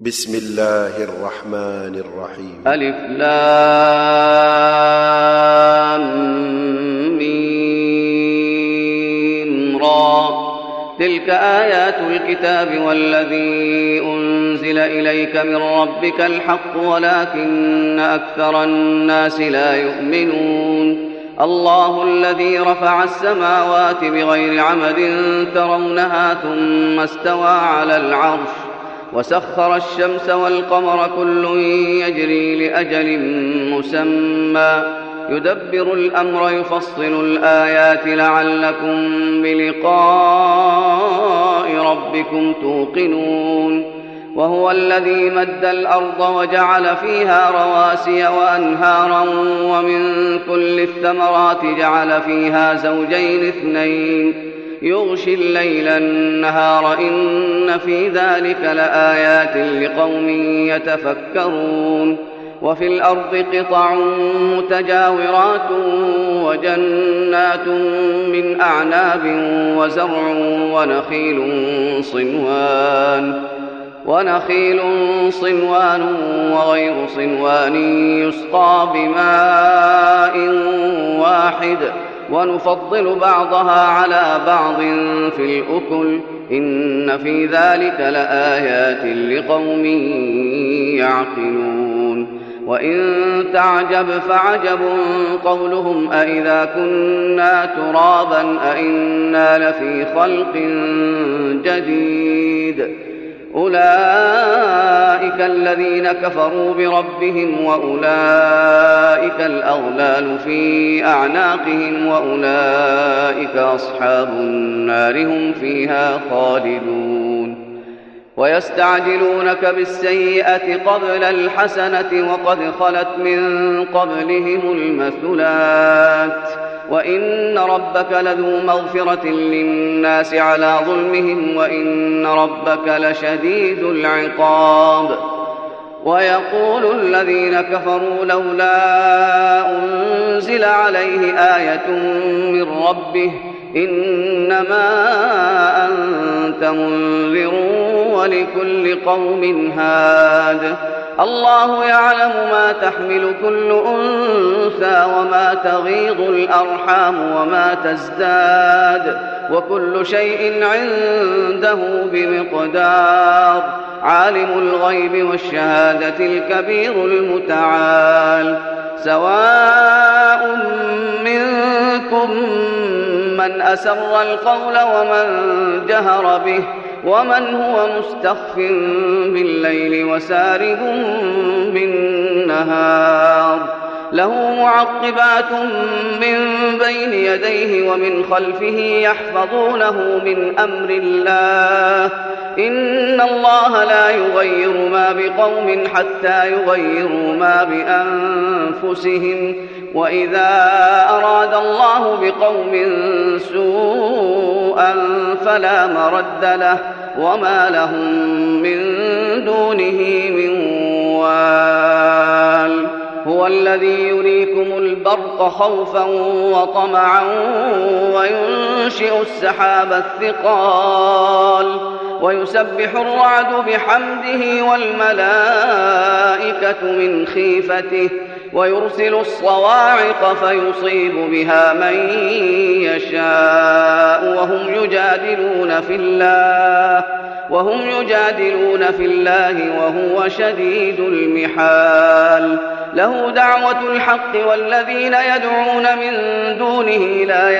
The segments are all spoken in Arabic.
بسم الله الرحمن الرحيم. ألف لام ميم را. تلك آيات الكتاب والذي أنزل إليك من ربك الحق ولكن أكثر الناس لا يؤمنون. الله الذي رفع السماوات بغير عمد ترونها ثم استوى على العرش وسخر الشمس والقمر كل يجري لأجل مسمى يدبر الأمر يفصل الآيات لعلكم بلقاء ربكم توقنون. وهو الذي مد الأرض وجعل فيها رواسي وأنهارا ومن كل الثمرات جعل فيها زوجين اثنين يغشي الليل النهار إن في ذلك لآيات لقوم يتفكرون. وفي الأرض قطع متجاورات وجنات من أعناب وزرع ونخيل صنوان وغير صنوان يسقى بماء واحد ونفضل بعضها على بعض في الأكل إن في ذلك لآيات لقوم يعقلون. وإن تعجب فعجب قولهم أإذا كنا ترابا أإنا لفي خلق جديد أولئك الذين كفروا بربهم وأولئك الأغلال في أعناقهم وأولئك أصحاب النار هم فيها خالدون. ويستعجلونك بالسيئة قبل الحسنة وقد خلت من قبلهم المثلات وإن ربك لذو مغفرة للناس على ظلمهم وإن ربك لشديد العقاب. ويقول الذين كفروا لولا أنزل عليه آية من ربه إنما أنت منذر ولكل قوم هاد. الله يعلم ما تحمل كل أنثى وما تغيض الأرحام وما تزداد وكل شيء عنده بمقدار. عالم الغيب والشهادة الكبير المتعال. سواء منكم من أسر القول ومن جهر به ومن هو مستخف بالليل وسارب بالنهار. له معقبات من بين يديه ومن خلفه يحفظونه من أمر الله إن الله لا يغير ما بقوم حتى يغيروا ما بأنفسهم وإذا أراد الله بقوم سوءا فلا مرد له وما لهم من دونه من وال. هو الذي يريكم البرق خوفا وطمعا وينشئ السحاب الثقال ويسبح الرعد بحمده والملائكة من خيفته ويرسل الصواعق فيصيب بها من يشاء وهم يجادلون في الله وهو شديد المحال. له دعوة الحق والذين يدعون من دونه لا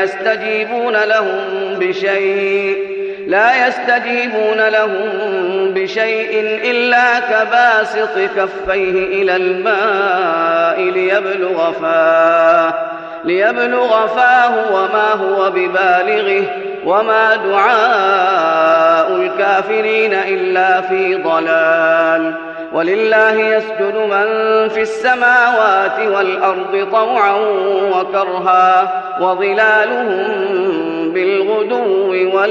يستجيبون لهم بشيء إلا كباسط كفيه إلى الماء ليبلغ فاه وما هو ببالغه وما دعاء الكافرين إلا في ضلال. ولله يسجد من في السماوات والأرض طوعا وكرها وظلالهم بالغدو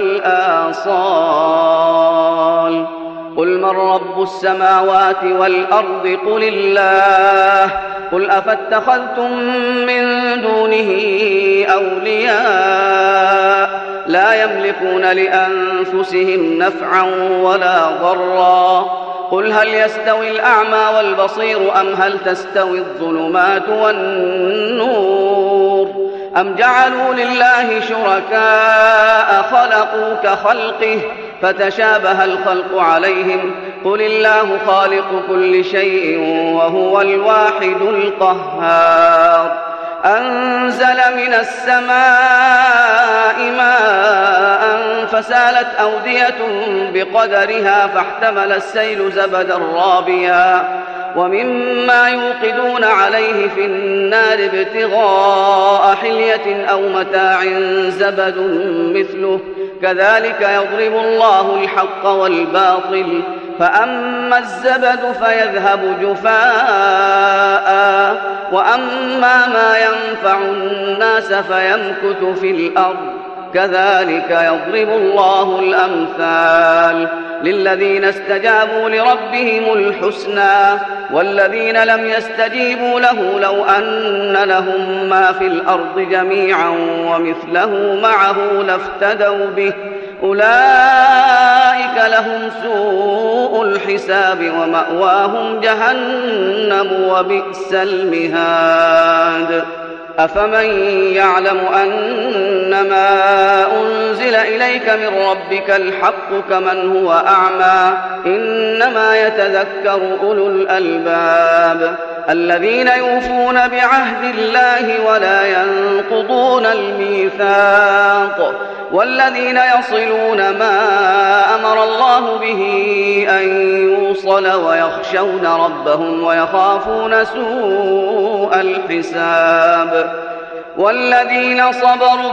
والآصال. قل من رب السماوات والأرض قل الله. قل أفاتخذتم من دونه أولياء لا يملكون لأنفسهم نفعا ولا ضرا قل هل يستوي الأعمى والبصير أم هل تستوي الظلمات والنور أم جعلوا لله شركاء خلقوا كخلقه فتشابه الخلق عليهم قل الله خالق كل شيء وهو الواحد القهار أنزل من السماء ماء فسالت أودية بقدرها فاحتمل السيل زبدا رابيا ومما يوقدون عليه في النار ابتغاء حلية أو متاع زبد مثله كذلك يضرب الله الحق والباطل فأما الزبد فيذهب جفاء وأما ما ينفع الناس فيمكث في الأرض كذلك يضرب الله الأمثال للذين استجابوا لربهم الحسنى والذين لم يستجيبوا له لو أن لهم ما في الأرض جميعا ومثله معه لافتدوا به أولئك لهم سوء الحساب ومأواهم جهنم وبئس المهاد أفمن يعلم أنما أنزل إليك من ربك الحق كمن هو أعمى إنما يتذكر أولو الألباب الذين يوفون بعهد الله ولا ينقضون الميثاق والذين يصلون ما أمر الله به أن يوصل ويخشون ربهم ويخافون سوء الحساب والذين صبروا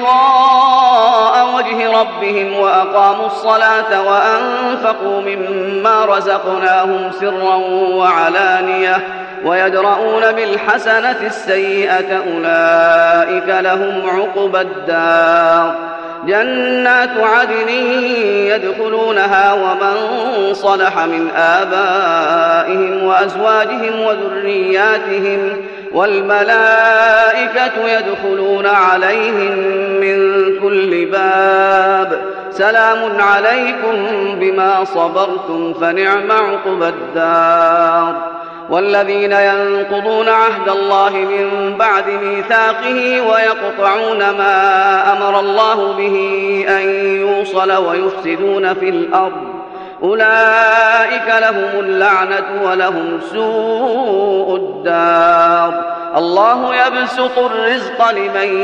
ابتغاء وجه ربهم وأقاموا الصلاة وأنفقوا مما رزقناهم سرا وعلانية ويدرؤون بالحسنة السيئة أولئك لهم عقبى الدار جنات عدن يدخلونها ومن صلح من آبائهم وأزواجهم وذرياتهم والملائكة يدخلون عليهم من كل باب سلام عليكم بما صبرتم فنعم عقبى الدار والذين ينقضون عهد الله من بعد ميثاقه ويقطعون ما أمر الله به أن يوصل ويفسدون في الأرض أولئك لهم اللعنة ولهم سوء الدار الله يبسط الرزق لمن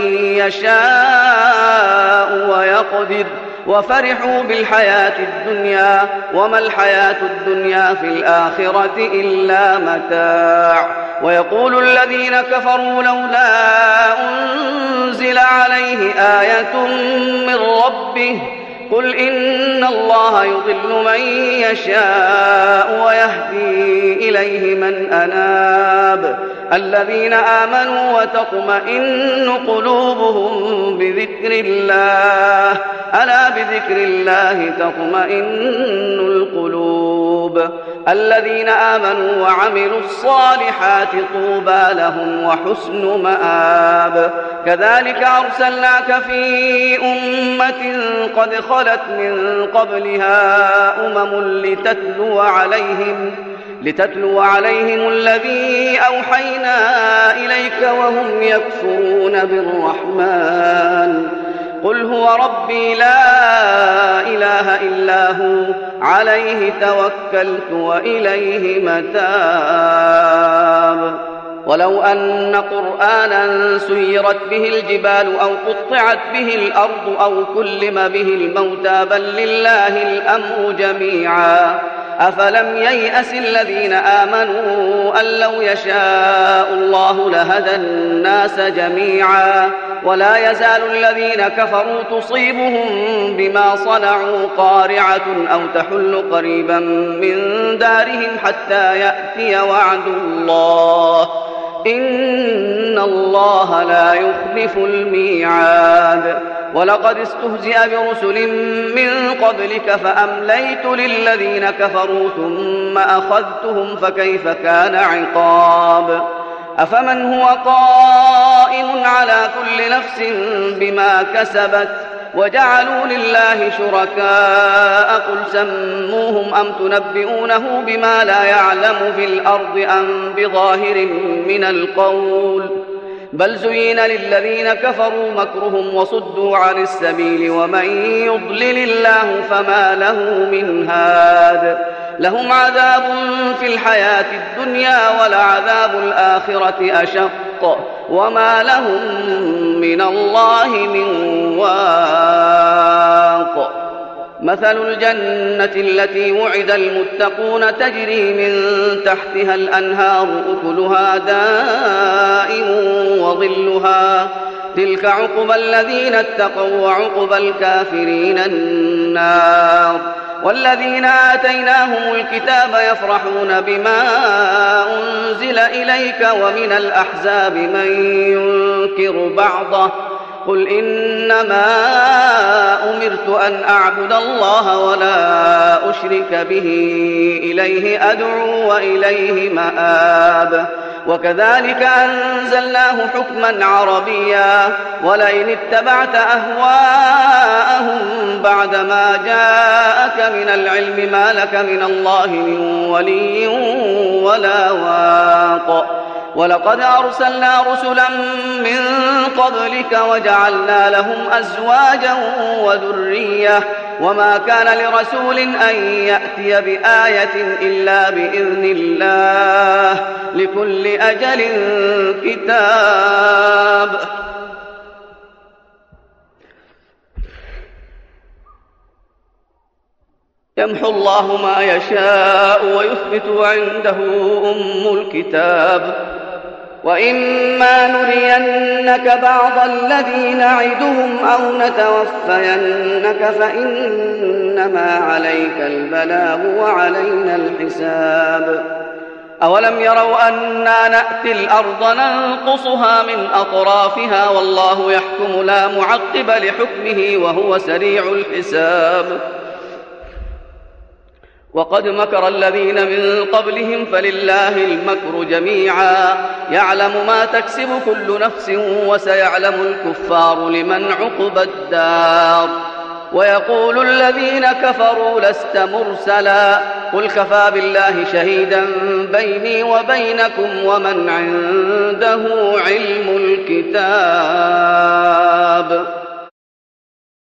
يشاء ويقدر وفرحوا بالحياة الدنيا وما الحياة الدنيا في الآخرة إلا متاع ويقول الذين كفروا لولا أنزل عليه آية من ربه قل إن الله يضل من يشاء ويهدي إليه من أناب الذين آمنوا وتطمئن قلوبهم بذكر الله ألا بذكر الله تطمئن القلوب الذين آمنوا وعملوا الصالحات طوبى لهم وحسن مآب كذلك أرسلناك في أمة قد خلت من قبلها لتتلو عليهم الذي أوحينا إليك وهم يكفرون بالرحمن قل هو ربي لا إله إلا هو عليه توكلت وإليه متاب ولو أن قرآنا سيرت به الجبال أو قطعت به الأرض أو كلم به الموتى بل لله الأمر جميعا أفلم ييأس الذين آمنوا أن لو يشاء الله لهدى الناس جميعا ولا يزال الذين كفروا تصيبهم بما صنعوا قارعة أو تحل قريبا من دارهم حتى يأتي وعد الله إن الله لا يخلف الميعاد ولقد استهزئ برسل من قبلك فأمليت للذين كفروا ثم أخذتهم فكيف كان عقاب أفمن هو قائم على كل نفس بما كسبت وجعلوا لله شركاء قل سموهم أم تنبئونه بما لا يعلم في الأرض أم بظاهر من القول بل زين للذين كفروا مكرهم وصدوا عن السبيل ومن يضلل الله فما له من هاد لهم عذاب في الحياة الدنيا ولعذاب الآخرة أشق وما لهم من الله من واق مثل الجنة التي وعد المتقون تجري من تحتها الأنهار أكلها دائم وظلها تلك عقبى الذين اتقوا وعقبى الكافرين النار والذين آتيناهم الكتاب يفرحون بما أنزل إليك ومن الأحزاب من ينكر بعضه قل إنما أمرت أن أعبد الله ولا أشرك به إليه أدعو وإليه مآب وكذلك أنزلناه حكما عربيا ولئن اتبعت أهواءهم بعدما جاءك من العلم ما لك من الله من ولي ولا واق ولقد أرسلنا رسلا من قبلك وجعلنا لهم أزواجا وذرية وما كان لرسول أن يأتي بآية إلا بإذن الله لكل أجل كتاب يمحو الله ما يشاء ويثبت عنده أم الكتاب وإما نرينك بعض الذي نعدهم أو نتوفينك فإنما عليك البلاغ وعلينا الحساب أولم يروا أنا نأتي الأرض ننقصها من أطرافها والله يحكم لا معقب لحكمه وهو سريع الحساب وقد مكر الذين من قبلهم فلله المكر جميعا يعلم ما تكسب كل نفس وسيعلم الكفار لمن عقبى الدار ويقول الذين كفروا لست مرسلا قل كفى بالله شهيدا بيني وبينكم ومن عنده علم الكتاب